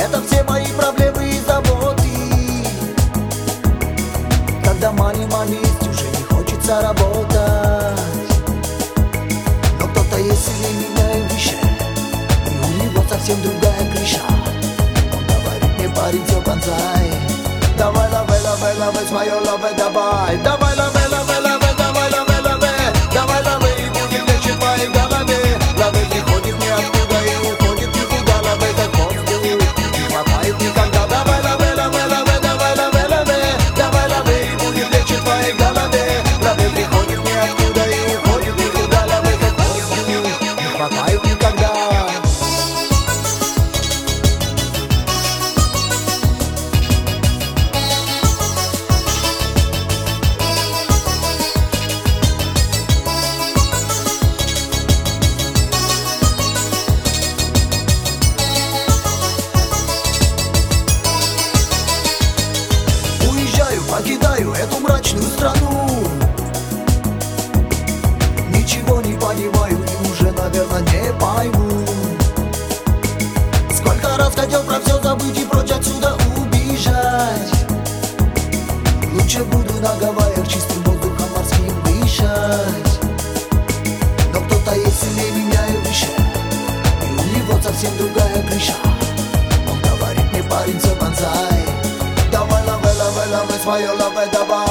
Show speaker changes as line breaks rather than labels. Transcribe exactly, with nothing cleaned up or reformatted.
Это все мои проблемы и заботы. Когда мани-мани есть, уже не хочется работать. Но кто-то есть сильнее меня и выше, и у него совсем другая крыша. Он говорит мне: парень, все бонсай. Давай, лаве, лаве, лаве, свое лаве, давай. Давай, лаве, лаве, лаве, давай, лаве, лаве. Давай, лаве, и будем лечь в моей голове. Лаве приходит ниоткуда и уходит никуда. Лаве как воздух, не хватает никогда. Давай, лаве, лаве, лаве, давай, лаве, лаве. Давай, лаве, и будем лечь в моей голове. Лаве приходит ниоткуда и уходит никуда. Лаве как воздух, не хватает никогда. Покидаю эту мрачную страну. Ничего не понимаю и уже, наверное, не пойму. Сколько раз хотел про все забыть и прочь отсюда убежать. Лучше буду на Гавайях чистым воздухом морским дышать. Но кто-то есть сильнее меня и выше, и у него совсем другая крыша. Он говорит мне: парень, все бонсай. Давай, лаве, лаве, лаве, свое лаве, давай.